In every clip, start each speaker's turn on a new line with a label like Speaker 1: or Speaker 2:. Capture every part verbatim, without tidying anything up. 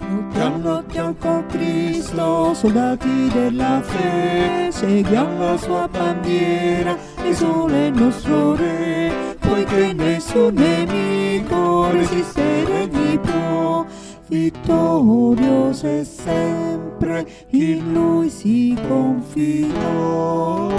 Speaker 1: Lottiamo, lottiamo con Cristo, soldati della fede, seguiamo la sua bandiera, il sole è il nostro re, poiché nessun nemico resistere gli può. Vittorioso è sempre, in lui si confidò.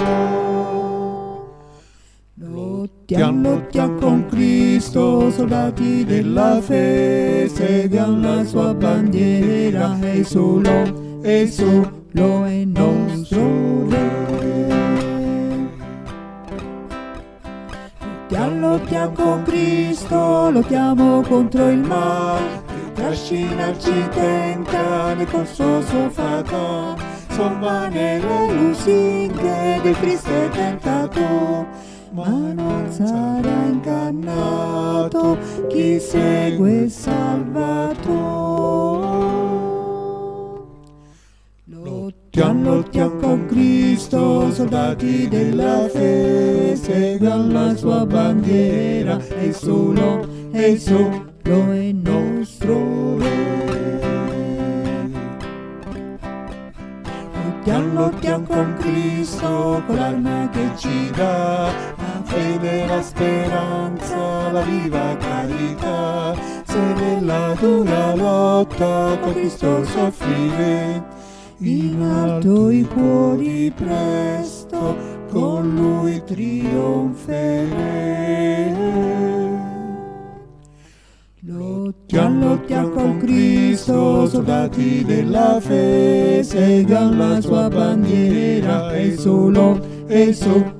Speaker 1: Lottiamo, lottiamo con Cristo, soldati della fede, seguiamo la sua bandiera, e solo, e solo è nostro re. Lottiamo, lottiamo con Cristo, lottiamo contro il male, trascinarci tenta nel corso suo fato, sommane le lusinghe del Cristo tentato, ma non sarà ingannato chi segue il Salvatore. Lottiamo, lottiamo con Cristo, soldati della fede, seguiamo la sua bandiera, e solo, e solo è nostro re. Lottiamo, lottiamo con Cristo, con l'arma che ci dà la fede, la speranza, la viva carità. Se nella dura lotta con Cristo soffrire, in alto i cuori presto con lui trionferemo. Lottiamo, lottiamo con Cristo, soldati della fede, seguiamo la sua bandiera, e solo, e solo